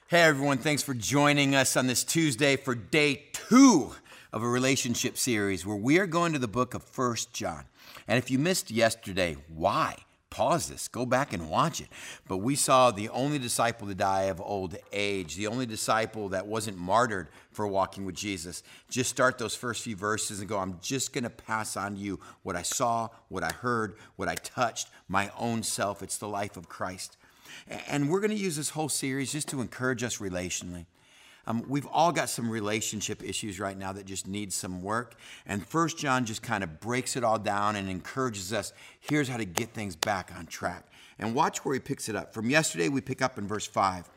Hey everyone, thanks for joining us on this Tuesday for day 2 of a relationship series where we are going to the book of 1 John. And if you missed yesterday, why? Pause this, go back and watch it. But we saw the only disciple to die of old age, the only disciple that wasn't martyred for walking with Jesus. Just start those first few verses and go, I'm just going to pass on to you what I saw, what I heard, what I touched, my own self. It's the life of Christ. And we're going to use this whole series just to encourage us relationally. We've all got some relationship issues right now that just need some work. And 1 John just kind of breaks it all down and encourages us, here's how to get things back on track. And watch where he picks it up. From yesterday, we pick up in verse 5.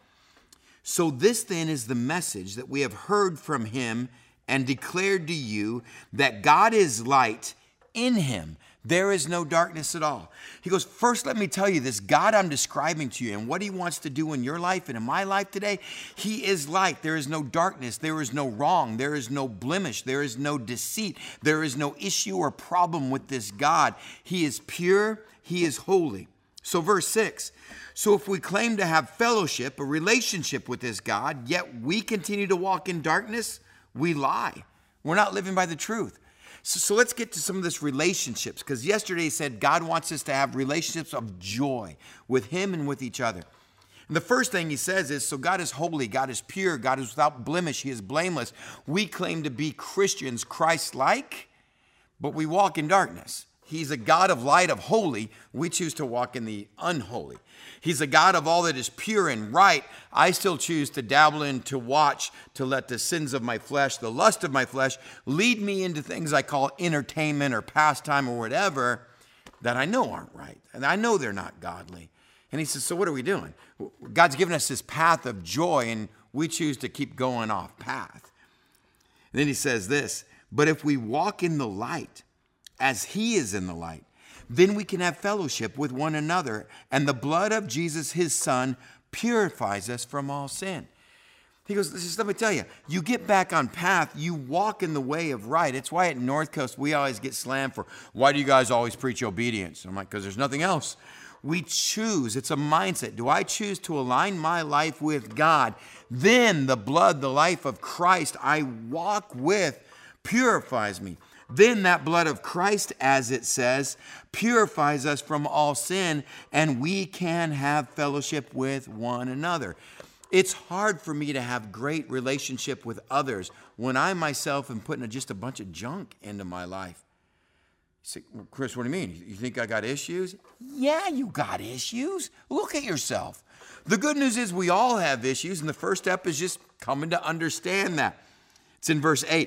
So this then is the message that we have heard from him and declared to you, that God is light. In him there is no darkness at all. He goes, first let me tell you this God I'm describing to you and what he wants to do in your life and in my life today, he is light. There is no darkness. There is no wrong. There is no blemish. There is no deceit. There is no issue or problem with this God. He is pure. He is holy. So verse 6, so if we claim to have fellowship, a relationship with this God, yet we continue to walk in darkness, we lie. We're not living by the truth. So let's get to some of this relationships, because yesterday he said God wants us to have relationships of joy with him and with each other. And the first thing he says is, so God is holy, God is pure, God is without blemish, he is blameless. We claim to be Christians, Christ-like, but we walk in darkness. He's a God of light, of holy. We choose to walk in the unholy. He's a God of all that is pure and right. I still choose to dabble in, to watch, to let the sins of my flesh, the lust of my flesh, lead me into things I call entertainment or pastime or whatever that I know aren't right. And I know they're not godly. And he says, so what are we doing? God's given us this path of joy, and we choose to keep going off path. And then he says this, but if we walk in the light, as he is in the light, then we can have fellowship with one another, and the blood of Jesus, his son, purifies us from all sin. He goes, just let me tell you, you get back on path, you walk in the way of right. It's why at North Coast we always get slammed for, why do you guys always preach obedience? I'm like, because there's nothing else. We choose, it's a mindset. Do I choose to align my life with God? Then the blood, the life of Christ I walk with, purifies me. Then that blood of Christ, as it says, purifies us from all sin, and we can have fellowship with one another. It's hard for me to have great relationship with others when I myself am putting just a bunch of junk into my life. You say, well, Chris, what do you mean? You think I got issues? Yeah, you got issues. Look at yourself. The good news is we all have issues, and the first step is just coming to understand that. It's in verse 8.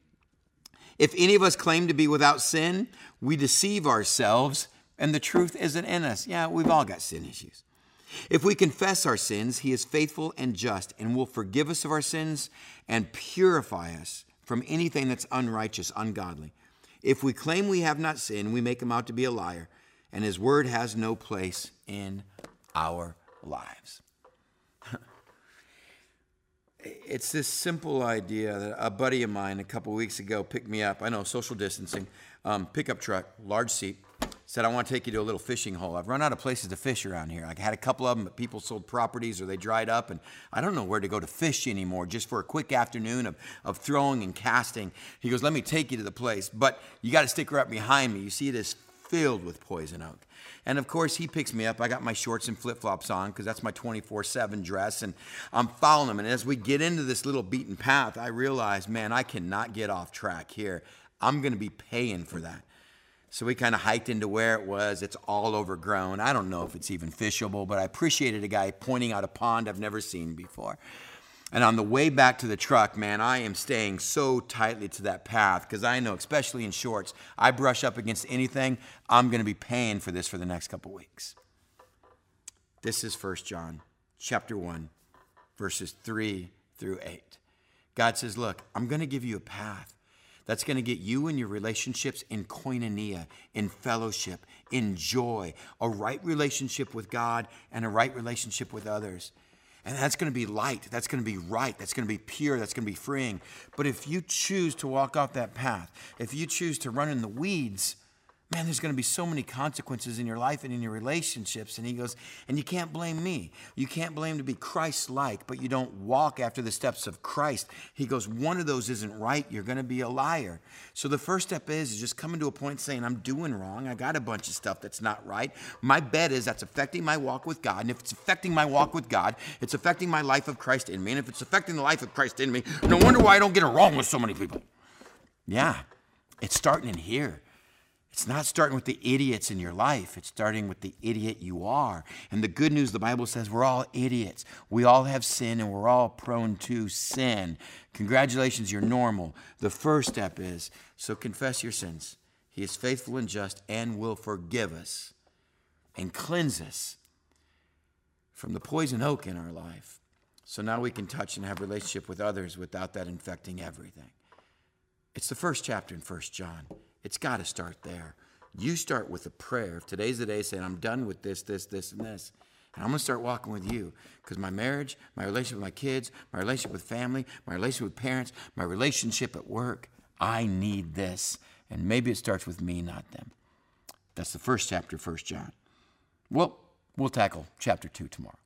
If any of us claim to be without sin, we deceive ourselves and the truth isn't in us. Yeah, we've all got sin issues. If we confess our sins, he is faithful and just and will forgive us of our sins and purify us from anything that's unrighteous, ungodly. If we claim we have not sinned, we make him out to be a liar, and his word has no place in our lives. It's this simple idea that a buddy of mine a couple of weeks ago picked me up. I know, social distancing, pickup truck, large seat. Said, I want to take you to a little fishing hole. I've run out of places to fish around here. I had a couple of them, but people sold properties or they dried up, and I don't know where to go to fish anymore, just for a quick afternoon of throwing and casting. He goes, let me take you to the place, but you got to stick right behind me. You see, it is filled with poison oak. And of course, he picks me up. I got my shorts and flip-flops on because that's my 24/7 dress, and I'm following him. And as we get into this little beaten path, I realize, man, I cannot get off track here. I'm going to be paying for that. So we kind of hiked into where it was. It's all overgrown. I don't know if it's even fishable, but I appreciated a guy pointing out a pond I've never seen before. And on the way back to the truck, man, I am staying so tightly to that path because I know, especially in shorts, I brush up against anything, I'm going to be paying for this for the next couple weeks. This is 1 John chapter 1, verses 3 through 8. God says, look, I'm going to give you a path that's going to get you and your relationships in koinonia, in fellowship, in joy, a right relationship with God and a right relationship with others. And that's going to be light. That's going to be right. That's going to be pure. That's going to be freeing. But if you choose to walk off that path, if you choose to run in the weeds, Man, there's going to be so many consequences in your life and in your relationships. And he goes, and you can't blame me. You can't blame to be Christ-like, but you don't walk after the steps of Christ. He goes, one of those isn't right. You're going to be a liar. So the first step is just coming to a point saying, I'm doing wrong. I got a bunch of stuff that's not right. My bet is that's affecting my walk with God. And if it's affecting my walk with God, it's affecting my life of Christ in me. And if it's affecting the life of Christ in me, no wonder why I don't get along with so many people. Yeah, it's starting in here. It's not starting with the idiots in your life. It's starting with the idiot you are. And the good news, the Bible says we're all idiots. We all have sin and we're all prone to sin. Congratulations, you're normal. The first step is, so confess your sins. He is faithful and just and will forgive us and cleanse us from the poison oak in our life. So now we can touch and have a relationship with others without that infecting everything. It's the first chapter in 1 John. It's got to start there. You start with a prayer. If today's the day saying, I'm done with this, this, this, and this. And I'm going to start walking with you because my marriage, my relationship with my kids, my relationship with family, my relationship with parents, my relationship at work, I need this. And maybe it starts with me, not them. That's the first chapter of 1 John. Well, we'll tackle chapter 2 tomorrow.